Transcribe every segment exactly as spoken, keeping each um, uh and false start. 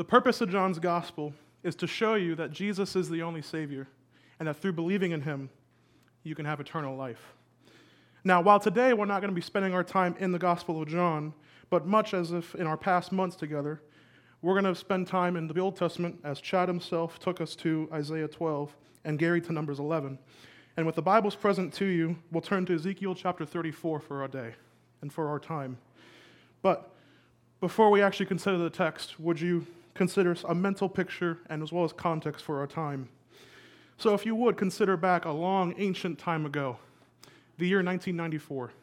The purpose of John's gospel is to show you that Jesus is the only Savior, and that through believing in him, you can have eternal life. Now, while today we're not going to be spending our time in the Gospel of John, but much as if in our past months together, we're going to spend time in the Old Testament as Chad himself took us to Isaiah twelve and Gary to Numbers eleven. And with the Bibles present to you, we'll turn to Ezekiel chapter thirty-four for our day and for our time. But before we actually consider the text, would you consider a mental picture and as well as context for our time? So if you would, consider back a long, ancient time ago, the year nineteen ninety-four.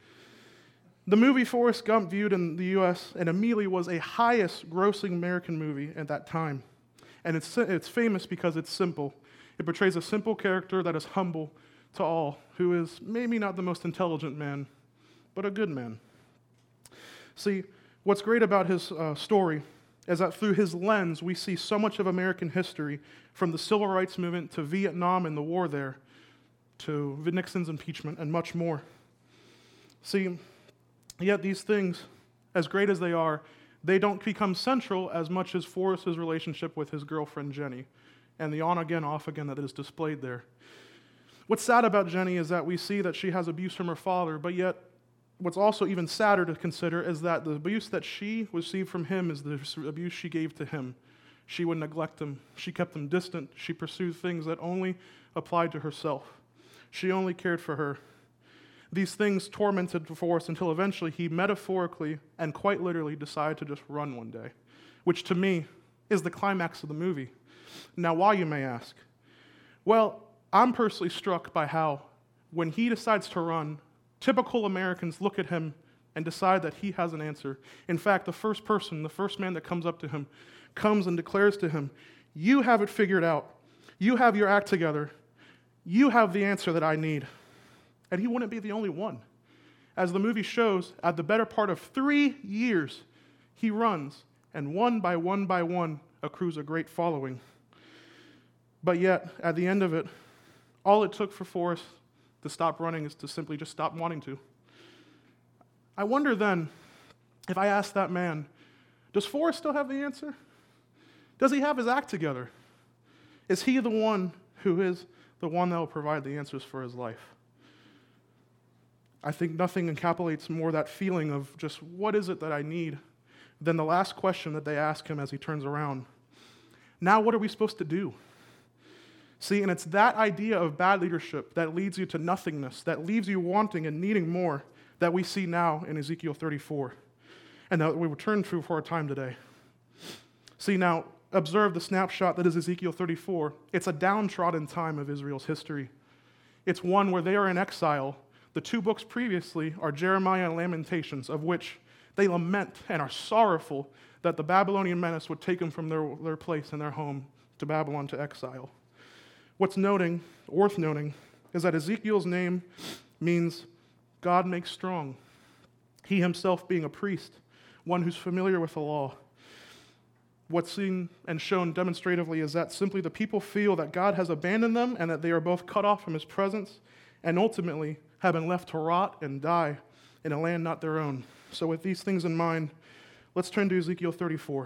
The movie Forrest Gump viewed in the U S and immediately was a highest grossing American movie at that time. And it's, it's famous because it's simple. It portrays a simple character that is humble to all, who is maybe not the most intelligent man, but a good man. See, what's great about his uh, story is that through his lens, we see so much of American history, from the Civil Rights Movement to Vietnam and the war there, to Nixon's impeachment, and much more. See, yet these things, as great as they are, they don't become central as much as Forrest's relationship with his girlfriend Jenny, and the on-again, off-again that is displayed there. What's sad about Jenny is that we see that she has abuse from her father, but yet what's also even sadder to consider is that the abuse that she received from him is the abuse she gave to him. She would neglect him. She kept him distant. She pursued things that only applied to herself. She only cared for her. These things tormented Forrest until eventually he metaphorically and quite literally decided to just run one day, which to me is the climax of the movie. Now, why, you may ask? Well, I'm personally struck by how, when he decides to run, typical Americans look at him and decide that he has an answer. In fact, the first person, the first man that comes up to him, comes and declares to him, "You have it figured out. You have your act together. You have the answer that I need." And he wouldn't be the only one. As the movie shows, at the better part of three years, he runs, and one by one by one accrues a great following. But yet, at the end of it, all it took for Forrest to stop running is to simply just stop wanting to. I wonder then, if I ask that man, does Forrest still have the answer? Does he have his act together? Is he the one who is the one that will provide the answers for his life? I think nothing encapsulates more that feeling of just what is it that I need than the last question that they ask him as he turns around. Now what are we supposed to do? See, and it's that idea of bad leadership that leads you to nothingness, that leaves you wanting and needing more, that we see now in Ezekiel thirty-four, and that we return to for our time today. See, now, observe the snapshot that is Ezekiel thirty-four. It's a downtrodden time of Israel's history. It's one where they are in exile. The two books previously are Jeremiah and Lamentations, of which they lament and are sorrowful that the Babylonian menace would take them from their, their place and their home to Babylon to exile. What's noting, worth noting, is that Ezekiel's name means God makes strong. He himself being a priest, one who's familiar with the law. What's seen and shown demonstratively is that simply the people feel that God has abandoned them and that they are both cut off from his presence and ultimately have been left to rot and die in a land not their own. So with these things in mind, let's turn to Ezekiel thirty-four.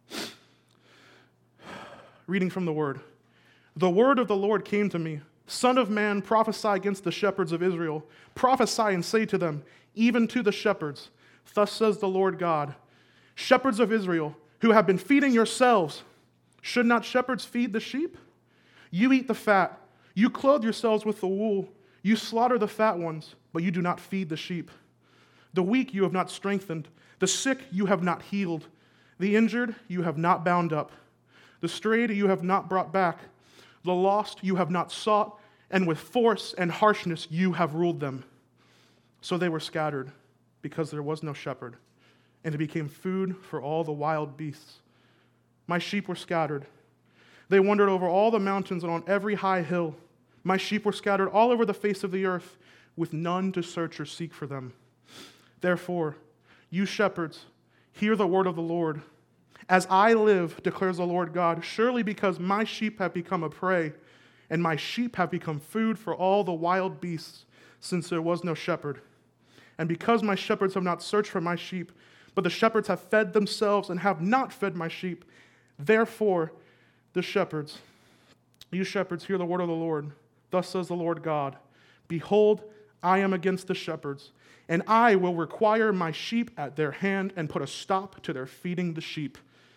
Reading from the Word. "The word of the Lord came to me. Son of man, prophesy against the shepherds of Israel. Prophesy and say to them, even to the shepherds, thus says the Lord God, shepherds of Israel, who have been feeding yourselves, should not shepherds feed the sheep? You eat the fat. You clothe yourselves with the wool. You slaughter the fat ones, but you do not feed the sheep. The weak you have not strengthened. The sick you have not healed. The injured you have not bound up. The strayed you have not brought back. The lost you have not sought, and with force and harshness you have ruled them. So they were scattered, because there was no shepherd, and it became food for all the wild beasts. My sheep were scattered. They wandered over all the mountains and on every high hill. My sheep were scattered all over the face of the earth, with none to search or seek for them. Therefore, you shepherds, hear the word of the Lord. As I live, declares the Lord God, surely because my sheep have become a prey, and my sheep have become food for all the wild beasts, since there was no shepherd. And because my shepherds have not searched for my sheep, but the shepherds have fed themselves and have not fed my sheep, Therefore, the shepherds, you shepherds, hear the word of the Lord. Thus says the Lord God, behold, I am against the shepherds, and I will require my sheep at their hand and put a stop to their feeding the sheep.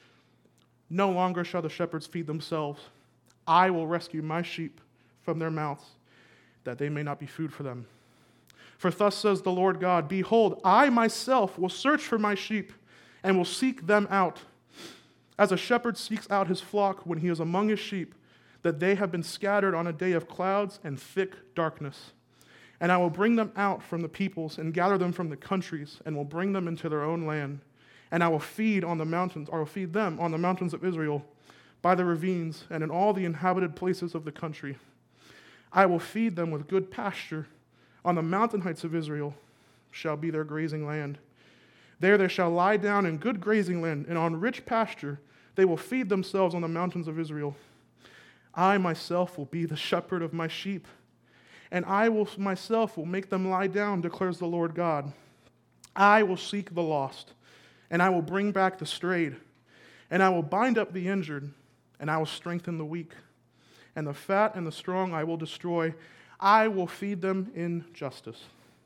No longer shall the shepherds feed themselves. I will rescue my sheep from their mouths, that they may not be food for them. For thus says the Lord God, behold, I myself will search for my sheep and will seek them out. As a shepherd seeks out his flock when he is among his sheep, that they have been scattered on a day of clouds and thick darkness. And I will bring them out from the peoples and gather them from the countries and will bring them into their own land. And I will feed on the mountains, or will feed them on the mountains of Israel, by the ravines and in all the inhabited places of the country. I will feed them with good pasture. On the mountain heights of Israel shall be their grazing land. There they shall lie down in good grazing land, and on rich pasture they will feed themselves on the mountains of Israel. I myself will be the shepherd of my sheep, and I will myself will make them lie down, declares the Lord God. I will seek the lost, and I will bring back the strayed, and I will bind up the injured, and I will strengthen the weak. And the fat and the strong I will destroy. I will feed them in justice.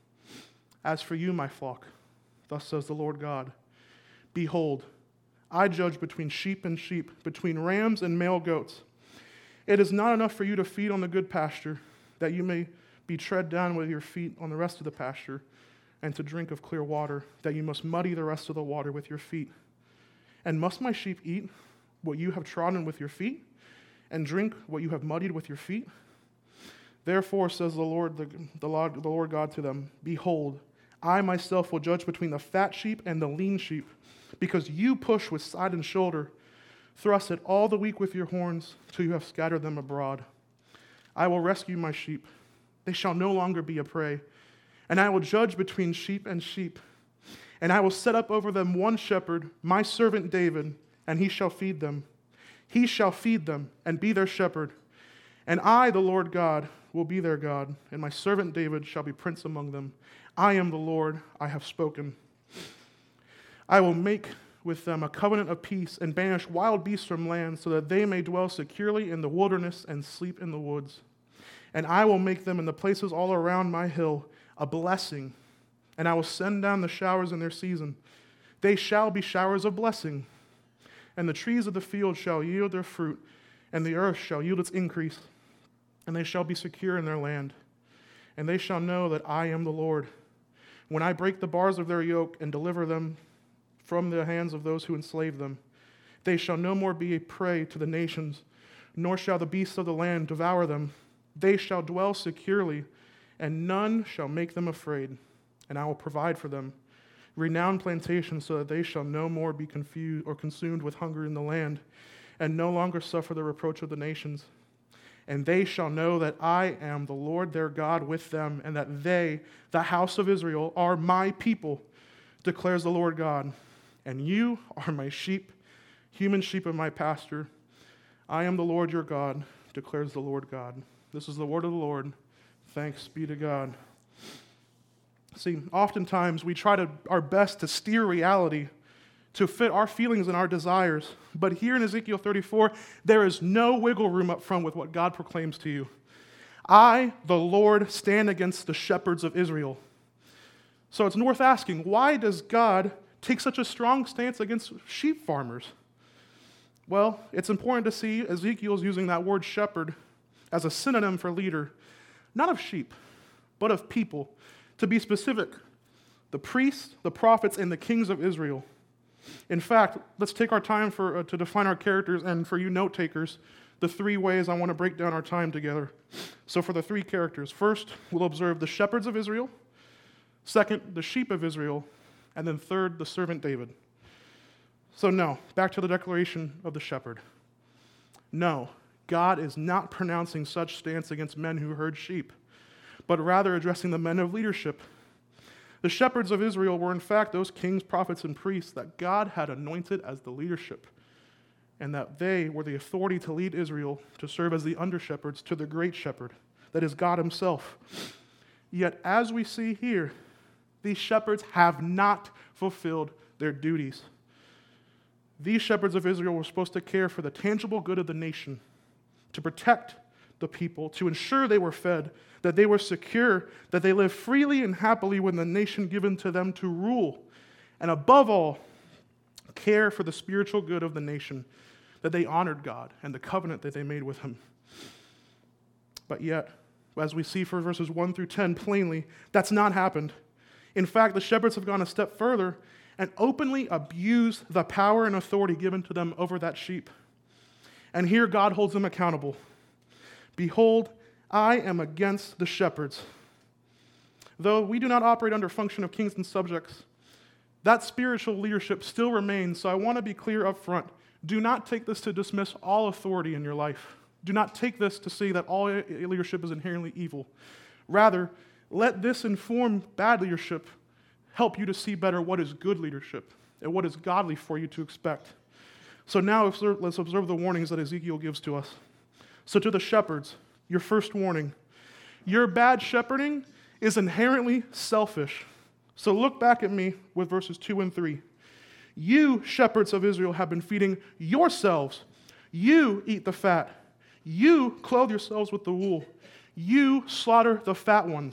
As for you, my flock, thus says the Lord God, behold, I judge between sheep and sheep, between rams and male goats. It is not enough for you to feed on the good pasture, that you may be tread down with your feet on the rest of the pasture, and to drink of clear water, that you must muddy the rest of the water with your feet. And must my sheep eat what you have trodden with your feet, and drink what you have muddied with your feet? Therefore, says the Lord, the, the, Lord, the Lord God to them, behold, I myself will judge between the fat sheep and the lean sheep, because you push with side and shoulder, thrust at all the weak with your horns, till you have scattered them abroad. I will rescue my sheep. They shall no longer be a prey. And I will judge between sheep and sheep. And I will set up over them one shepherd, my servant David, and he shall feed them. He shall feed them and be their shepherd. And I, the Lord God, will be their God, and my servant David shall be prince among them. I am the Lord, I have spoken. I will make with them a covenant of peace and banish wild beasts from land, so that they may dwell securely in the wilderness and sleep in the woods. And I will make them in the places all around my hill a blessing, and I will send down the showers in their season. They shall be showers of blessing. And the trees of the field shall yield their fruit, and the earth shall yield its increase, and they shall be secure in their land. And they shall know that I am the Lord, when I break the bars of their yoke and deliver them from the hands of those who enslave them. They shall no more be a prey to the nations, nor shall the beasts of the land devour them. They shall dwell securely, and none shall make them afraid. And I will provide for them renowned plantations, so that they shall no more be confused or consumed with hunger in the land, and no longer suffer the reproach of the nations. And they shall know that I am the Lord their God with them, and that they, the house of Israel, are my people, declares the Lord God. And you are my sheep, human sheep of my pasture. I am the Lord your God, declares the Lord God. This is the word of the Lord. Thanks be to God. See, oftentimes we try to our best to steer reality to fit our feelings and our desires. But here in Ezekiel thirty-four, there is no wiggle room up front with what God proclaims to you. I, the Lord, stand against the shepherds of Israel. So it's worth asking, why does God take such a strong stance against sheep farmers? Well, it's important to see Ezekiel's using that word shepherd as a synonym for leader, not of sheep, but of people. To be specific, the priests, the prophets, and the kings of Israel. In fact, let's take our time for uh, to define our characters, and for you note takers, the three ways I want to break down our time together. So for the three characters, first, we'll observe the shepherds of Israel. Second, the sheep of Israel. And then third, the servant David. So no, back to the declaration of the shepherd. No, God is not pronouncing such stance against men who herd sheep, but rather addressing the men of leadership. The shepherds of Israel were in fact those kings, prophets, and priests that God had anointed as the leadership, and that they were the authority to lead Israel to serve as the under-shepherds to the great shepherd, that is God himself. Yet, as we see here, these shepherds have not fulfilled their duties. These shepherds of Israel were supposed to care for the tangible good of the nation, to protect the people, to ensure they were fed, that they were secure, that they lived freely and happily with the nation given to them to rule, and above all, care for the spiritual good of the nation, that they honored God and the covenant that they made with him. But yet, as we see from verses one through ten plainly, that's not happened. In fact, the shepherds have gone a step further and openly abused the power and authority given to them over that sheep. And here God holds them accountable. Behold, I am against the shepherds. Though we do not operate under function of kings and subjects, that spiritual leadership still remains, so I want to be clear up front. Do not take this to dismiss all authority in your life. Do not take this to say that all leadership is inherently evil. Rather, let this inform bad leadership help you to see better what is good leadership and what is godly for you to expect. So now let's observe the warnings that Ezekiel gives to us. So to the shepherds, your first warning, your bad shepherding is inherently selfish. So look back at me with verses two and three. You, shepherds of Israel, have been feeding yourselves. You eat the fat. You clothe yourselves with the wool. You slaughter the fat ones.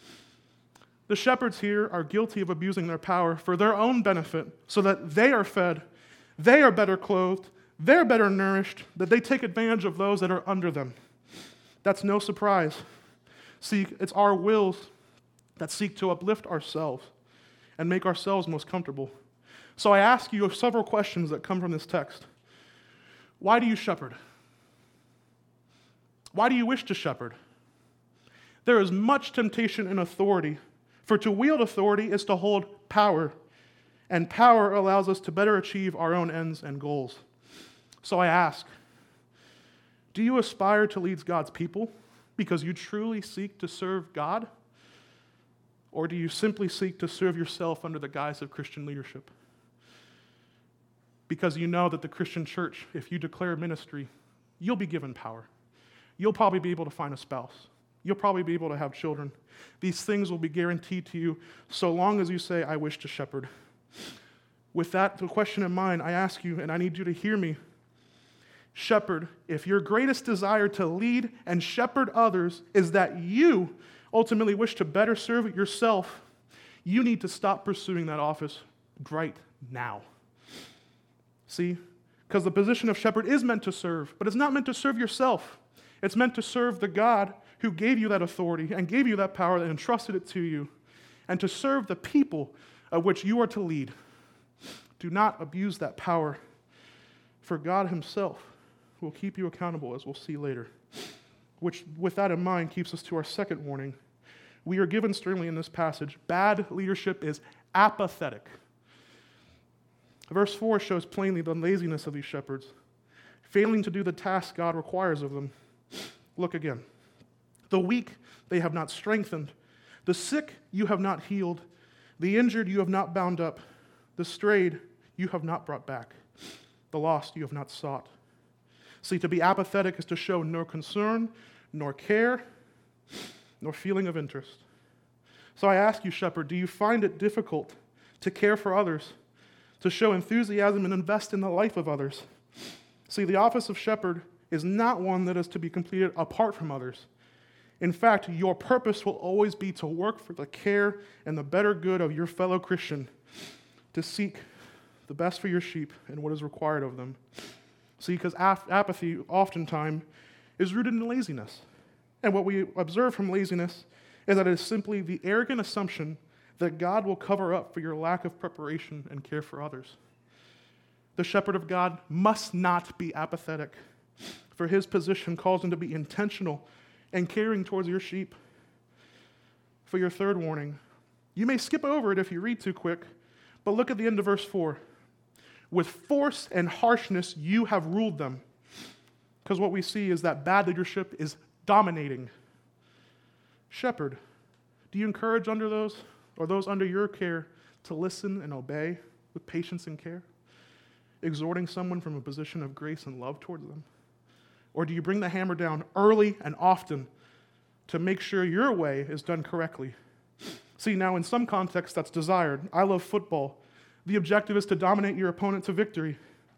The shepherds here are guilty of abusing their power for their own benefit so that they are fed, they are better clothed, they're better nourished, that they take advantage of those that are under them. That's no surprise. See, it's our wills that seek to uplift ourselves and make ourselves most comfortable. So I ask you several questions that come from this text. Why do you shepherd? Why do you wish to shepherd? There is much temptation in authority, for to wield authority is to hold power, and power allows us to better achieve our own ends and goals. So I ask, do you aspire to lead God's people because you truly seek to serve God? Or do you simply seek to serve yourself under the guise of Christian leadership? Because you know that the Christian church, if you declare ministry, you'll be given power. You'll probably be able to find a spouse. You'll probably be able to have children. These things will be guaranteed to you so long as you say, I wish to shepherd. With that the question in mind, I ask you, and I need you to hear me, shepherd, if your greatest desire to lead and shepherd others is that you ultimately wish to better serve yourself, you need to stop pursuing that office right now. See? Because the position of shepherd is meant to serve, but it's not meant to serve yourself. It's meant to serve the God who gave you that authority and gave you that power and entrusted it to you, and to serve the people of which you are to lead. Do not abuse that power, for God himself will keep you accountable, as we'll see later. Which, with that in mind, keeps us to our second warning. We are given sternly in this passage, bad leadership is apathetic. Verse four shows plainly the laziness of these shepherds, failing to do the task God requires of them. Look again. The weak they have not strengthened. The sick you have not healed. The injured you have not bound up. The strayed you have not brought back. The lost you have not sought. See, to be apathetic is to show no concern, nor care, nor feeling of interest. So I ask you, shepherd, do you find it difficult to care for others, to show enthusiasm and invest in the life of others? See, the office of shepherd is not one that is to be completed apart from others. In fact, your purpose will always be to work for the care and the better good of your fellow Christian, to seek the best for your sheep and what is required of them. See, because ap- apathy oftentimes is rooted in laziness. And what we observe from laziness is that it is simply the arrogant assumption that God will cover up for your lack of preparation and care for others. The shepherd of God must not be apathetic, for his position calls him to be intentional and caring towards your sheep. For your third warning, you may skip over it if you read too quick, but look at the end of verse four. With force and harshness you have ruled them. Because what we see is that bad leadership is dominating. Shepherd, do you encourage under those, or those under your care, to listen and obey with patience and care, exhorting someone from a position of grace and love towards them? Or do you bring the hammer down early and often to make sure your way is done correctly? See, now in some contexts that's desired. I love football. The objective is to dominate your opponent to victory.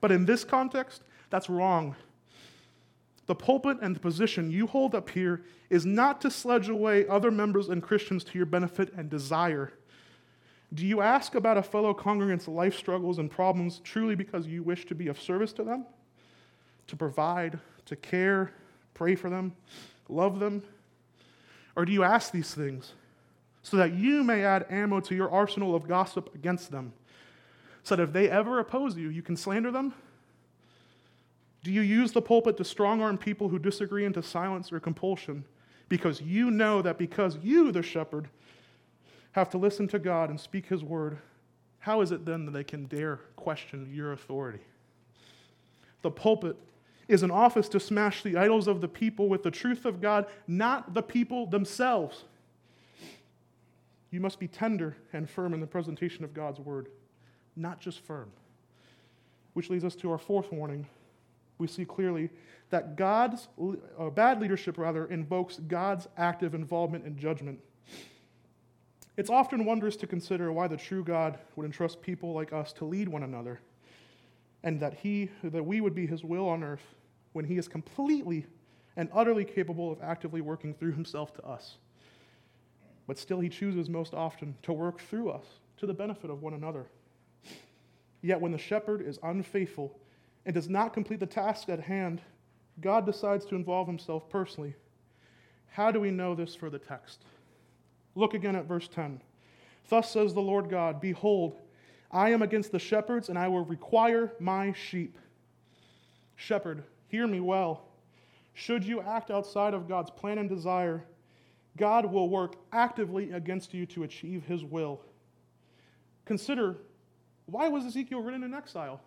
But in this context, that's wrong. The pulpit and the position you hold up here is not to sledge away other members and Christians to your benefit and desire. Do you ask about a fellow congregant's life struggles and problems truly because you wish to be of service to them? To provide, to care, pray for them, love them? Or do you ask these things so that you may add ammo to your arsenal of gossip against them, so that if they ever oppose you, you can slander them? Do you use the pulpit to strong-arm people who disagree into silence or compulsion because you know that because you, the shepherd, have to listen to God and speak his word, how is it then that they can dare question your authority? The pulpit is an office to smash the idols of the people with the truth of God, not the people themselves. You must be tender and firm in the presentation of God's word, not just firm. Which leads us to our fourth warning. We see clearly that God's uh, bad leadership rather invokes God's active involvement in judgment. It's often wondrous to consider why the true God would entrust people like us to lead one another, and that he that we would be his will on earth when he is completely and utterly capable of actively working through himself to us. But still he chooses most often to work through us to the benefit of one another. Yet when the shepherd is unfaithful and does not complete the task at hand, God decides to involve himself personally. How do we know this for the text? Look again at verse ten. Thus says the Lord God, behold, I am against the shepherds, and I will require my sheep. Shepherd, hear me well. Should you act outside of God's plan and desire, God will work actively against you to achieve his will. Consider, why was Ezekiel written in exile?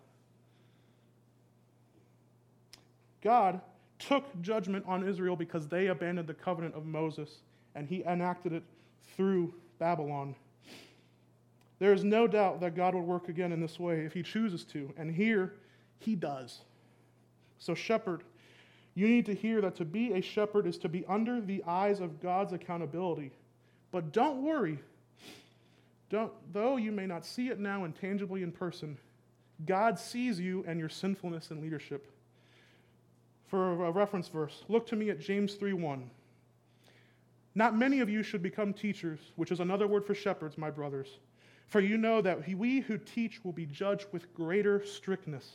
God took judgment on Israel because they abandoned the covenant of Moses, and he enacted it through Babylon. There is no doubt that God would work again in this way if he chooses to, and here he does. So shepherd, you need to hear that to be a shepherd is to be under the eyes of God's accountability. But don't worry. Don't, though you may not see it now intangibly in person, God sees you and your sinfulness in leadership. For a reference verse, look to me at James three one. Not many of you should become teachers, which is another word for shepherds, my brothers. For you know that we who teach will be judged with greater strictness.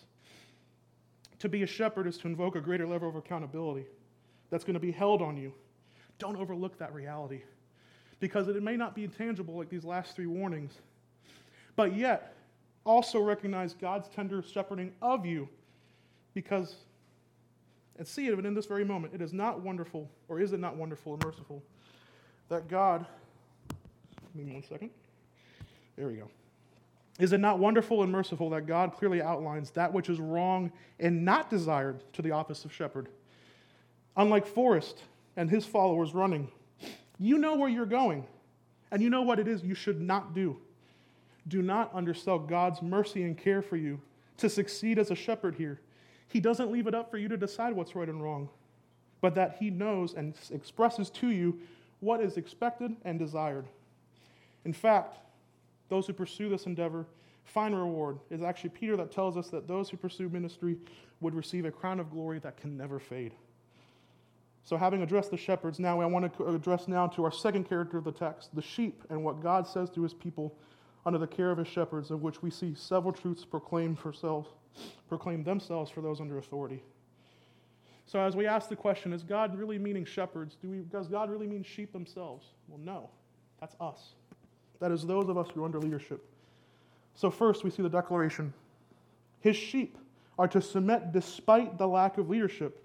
To be a shepherd is to invoke a greater level of accountability that's going to be held on you. Don't overlook that reality, because it may not be tangible like these last three warnings. But yet, also recognize God's tender shepherding of you, because, and see it in this very moment, it is not wonderful, or is it not wonderful and merciful, that God, give me one second, there we go. Is it not wonderful and merciful that God clearly outlines that which is wrong and not desired to the office of shepherd? Unlike Forrest and his followers running, you know where you're going, and you know what it is you should not do. Do not undersell God's mercy and care for you to succeed as a shepherd here. He doesn't leave it up for you to decide what's right and wrong, but that he knows and expresses to you what is expected and desired. In fact, those who pursue this endeavor find reward. It is actually Peter that tells us that those who pursue ministry would receive a crown of glory that can never fade. So having addressed the shepherds, now I want to address now to our second character of the text, the sheep, and what God says to his people under the care of his shepherds, of which we see several truths proclaimed for selves, proclaim themselves for those under authority. So as we ask the question, is God really meaning shepherds? Do we, does God really mean sheep themselves? Well, no. That's us. That is those of us who are under leadership. So first, we see the declaration. His sheep are to submit despite the lack of leadership.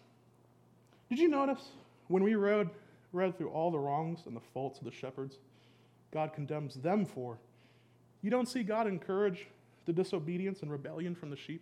Did you notice when we read, read through all the wrongs and the faults of the shepherds, God condemns them for? You don't see God encourage the disobedience and rebellion from the sheep?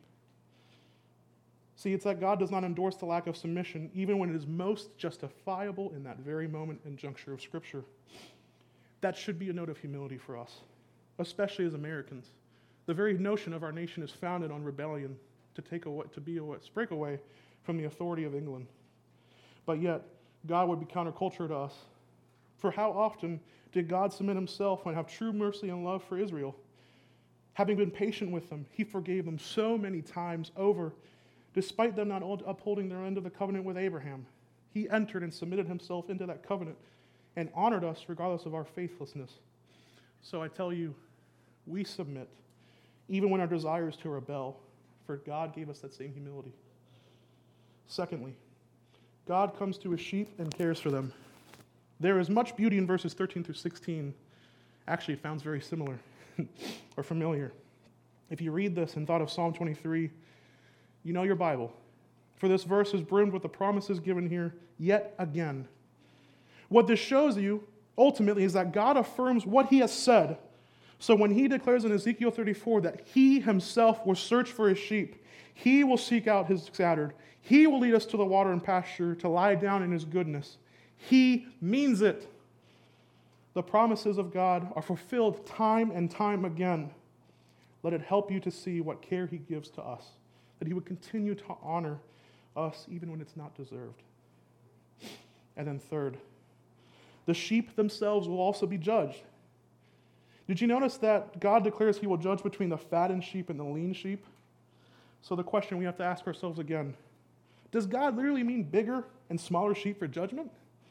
See, it's that God does not endorse the lack of submission, even when it is most justifiable in that very moment and juncture of Scripture. That should be a note of humility for us, especially as Americans. The very notion of our nation is founded on rebellion to take away, to be a break away from the authority of England. But yet, God would be counterculture to us. For how often did God submit himself and have true mercy and love for Israel? Having been patient with them, he forgave them so many times over, despite them not upholding their end of the covenant with Abraham. He entered and submitted himself into that covenant and honored us regardless of our faithlessness. So I tell you, we submit, even when our desire is to rebel, for God gave us that same humility. Secondly, God comes to his sheep and cares for them. There is much beauty in verses thirteen through sixteen. Actually, it sounds very similar or familiar. If you read this and thought of Psalm twenty-three, you know your Bible. For this verse is brimmed with the promises given here yet again. What this shows you, ultimately, is that God affirms what he has said. So when he declares in Ezekiel thirty-four that he himself will search for his sheep, he will seek out his scattered, he will lead us to the water and pasture to lie down in his goodness. He means it. The promises of God are fulfilled time and time again. Let it help you to see what care he gives to us, that he would continue to honor us even when it's not deserved. And then third, the sheep themselves will also be judged. Did you notice that God declares he will judge between the fattened sheep and the lean sheep? So the question we have to ask ourselves again, does God literally mean bigger and smaller sheep for judgment?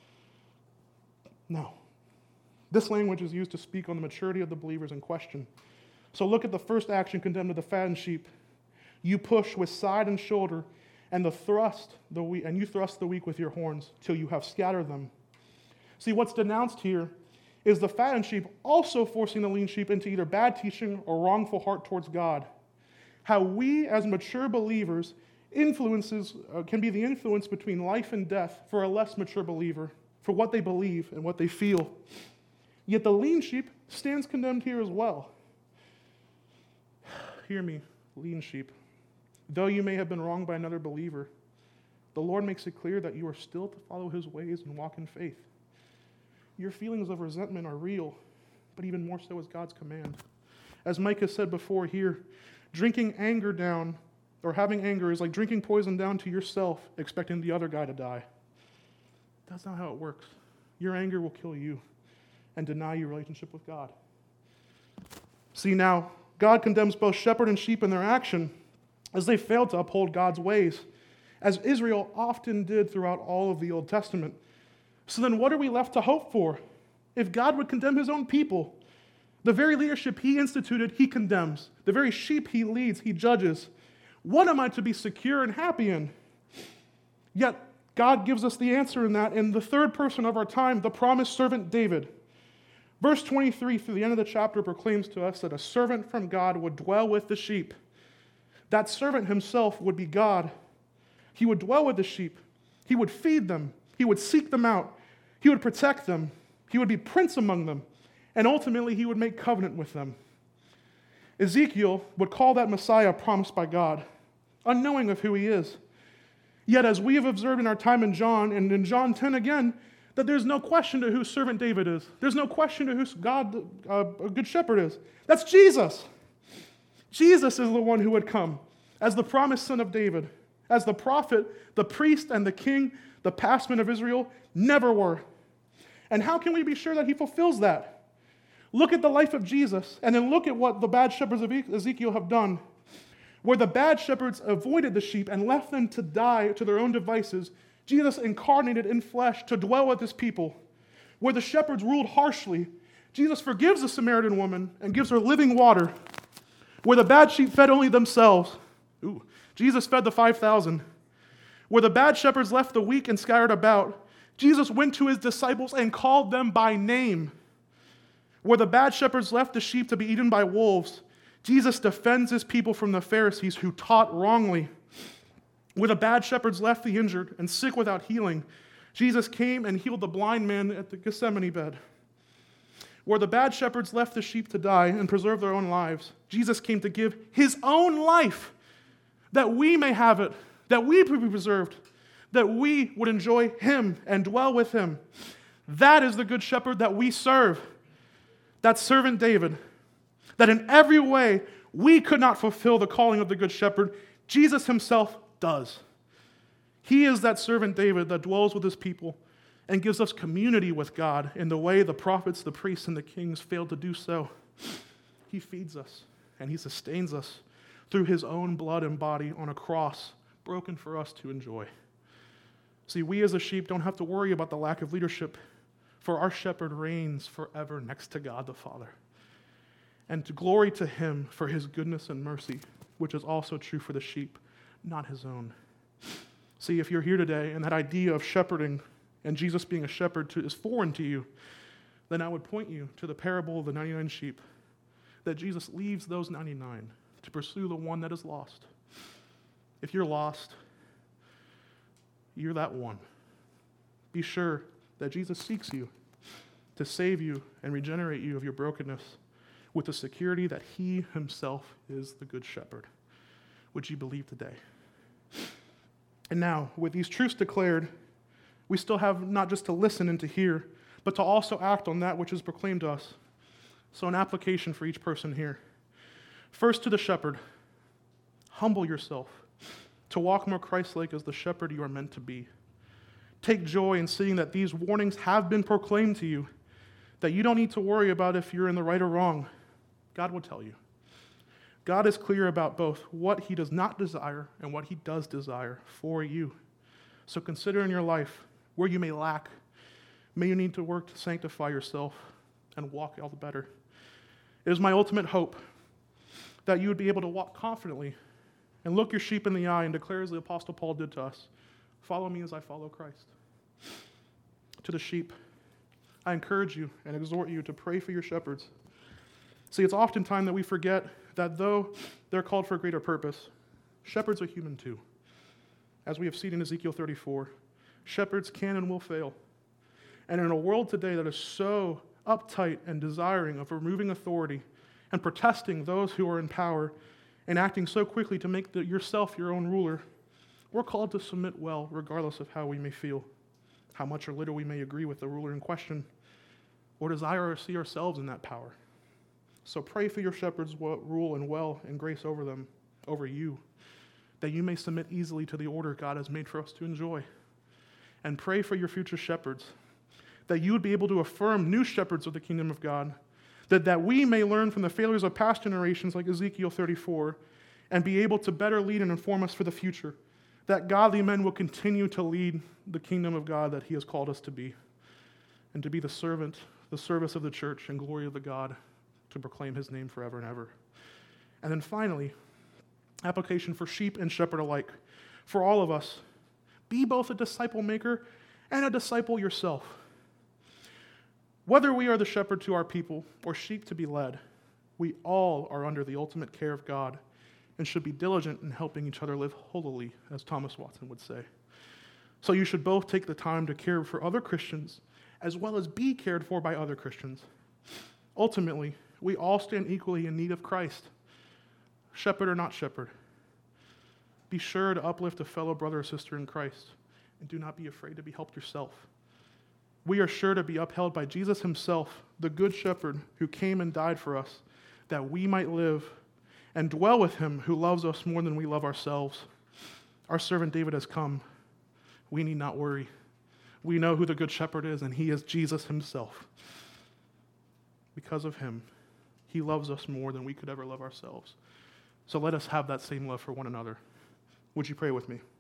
No. This language is used to speak on the maturity of the believers in question. So look at the first action condemned to the fattened sheep. You push with side and shoulder, and the thrust the weak, and you thrust the weak with your horns till you have scattered them. See, what's denounced here is the fattened sheep also forcing the lean sheep into either bad teaching or wrongful heart towards God. How we as mature believers influences uh, can be the influence between life and death for a less mature believer, for what they believe and what they feel. Yet the lean sheep stands condemned here as well. Hear me, lean sheep. Though you may have been wronged by another believer, the Lord makes it clear that you are still to follow his ways and walk in faith. Your feelings of resentment are real, but even more so is God's command. As Mike has said before here, drinking anger down or having anger is like drinking poison down to yourself, expecting the other guy to die. That's not how it works. Your anger will kill you and deny your relationship with God. See now, God condemns both shepherd and sheep in their action as they failed to uphold God's ways, as Israel often did throughout all of the Old Testament. So then what are we left to hope for? If God would condemn his own people, the very leadership he instituted, he condemns. The very sheep he leads, he judges. What am I to be secure and happy in? Yet God gives us the answer in that in the third person of our time, the promised servant David. Verse twenty-three through the end of the chapter proclaims to us that a servant from God would dwell with the sheep. That servant himself would be God. He would dwell with the sheep. He would feed them. He would seek them out. He would protect them. He would be prince among them. And ultimately, he would make covenant with them. Ezekiel would call that Messiah promised by God, unknowing of who he is. Yet, as we have observed in our time in John, and in John ten again, that there's no question to who servant David is. There's no question to who God, uh, a good shepherd is. That's Jesus. Jesus is the one who would come as the promised son of David, as the prophet, the priest, and the king, the passman of Israel never were. And how can we be sure that he fulfills that? Look at the life of Jesus, and then look at what the bad shepherds of Ezekiel have done. Where the bad shepherds avoided the sheep and left them to die to their own devices, Jesus incarnated in flesh to dwell with his people. Where the shepherds ruled harshly, Jesus forgives the Samaritan woman and gives her living water. Where the bad sheep fed only themselves, ooh, Jesus fed the five thousand. Where the bad shepherds left the weak and scattered about, Jesus went to his disciples and called them by name. Where the bad shepherds left the sheep to be eaten by wolves, Jesus defends his people from the Pharisees who taught wrongly. Where the bad shepherds left the injured and sick without healing, Jesus came and healed the blind man at the Gethsemane bed. Where the bad shepherds left the sheep to die and preserve their own lives, Jesus came to give his own life that we may have it, that we would be preserved, that we would enjoy him and dwell with him. That is the good shepherd that we serve. That servant David, that in every way we could not fulfill the calling of the good shepherd, Jesus himself does. He is that servant David that dwells with his people and gives us community with God in the way the prophets, the priests, and the kings failed to do so. He feeds us and he sustains us through his own blood and body on a cross, broken for us to enjoy. See, we as a sheep don't have to worry about the lack of leadership, for our shepherd reigns forever next to God the Father. And to glory to him for his goodness and mercy, which is also true for the sheep, not his own. See, if you're here today and that idea of shepherding and Jesus being a shepherd to, is foreign to you, then I would point you to the parable of the ninety-nine sheep, that Jesus leaves those ninety-nine to pursue the one that is lost. If you're lost, you're that one. Be sure that Jesus seeks you to save you and regenerate you of your brokenness with the security that he himself is the good shepherd. Would you believe today? And now, with these truths declared, we still have not just to listen and to hear, but to also act on that which is proclaimed to us. So an application for each person here. First, to the shepherd, humble yourself to walk more Christ-like as the shepherd you are meant to be. Take joy in seeing that these warnings have been proclaimed to you, that you don't need to worry about if you're in the right or wrong. God will tell you. God is clear about both what he does not desire and what he does desire for you. So consider in your life where you may lack. May you need to work to sanctify yourself and walk all the better. It is my ultimate hope that you would be able to walk confidently and look your sheep in the eye and declare as the Apostle Paul did to us, follow me as I follow Christ. To the sheep, I encourage you and exhort you to pray for your shepherds. See, it's often time that we forget that though they're called for a greater purpose, shepherds are human too. As we have seen in Ezekiel thirty-four, shepherds can and will fail. And in a world today that is so uptight and desiring of removing authority and protesting those who are in power and acting so quickly to make the, yourself your own ruler, we're called to submit well regardless of how we may feel, how much or little we may agree with the ruler in question, or desire to see ourselves in that power. So pray for your shepherds' rule and well and grace over them, over you, that you may submit easily to the order God has made for us to enjoy. And pray for your future shepherds, that you would be able to affirm new shepherds of the kingdom of God, that, that we may learn from the failures of past generations like Ezekiel thirty-four and be able to better lead and inform us for the future, that godly men will continue to lead the kingdom of God that he has called us to be, and to be the servant, the service of the church and glory of the God, to proclaim his name forever and ever. And then finally, application for sheep and shepherd alike. For all of us, be both a disciple maker and a disciple yourself. Whether we are the shepherd to our people or sheep to be led, we all are under the ultimate care of God and should be diligent in helping each other live holily, as Thomas Watson would say. So you should both take the time to care for other Christians as well as be cared for by other Christians. Ultimately, we all stand equally in need of Christ, shepherd or not shepherd. Be sure to uplift a fellow brother or sister in Christ, and do not be afraid to be helped yourself. We are sure to be upheld by Jesus himself, the good shepherd who came and died for us, that we might live and dwell with him who loves us more than we love ourselves. Our servant David has come. We need not worry. We know who the good shepherd is, and he is Jesus himself. Because of him, he loves us more than we could ever love ourselves. So let us have that same love for one another. Would you pray with me?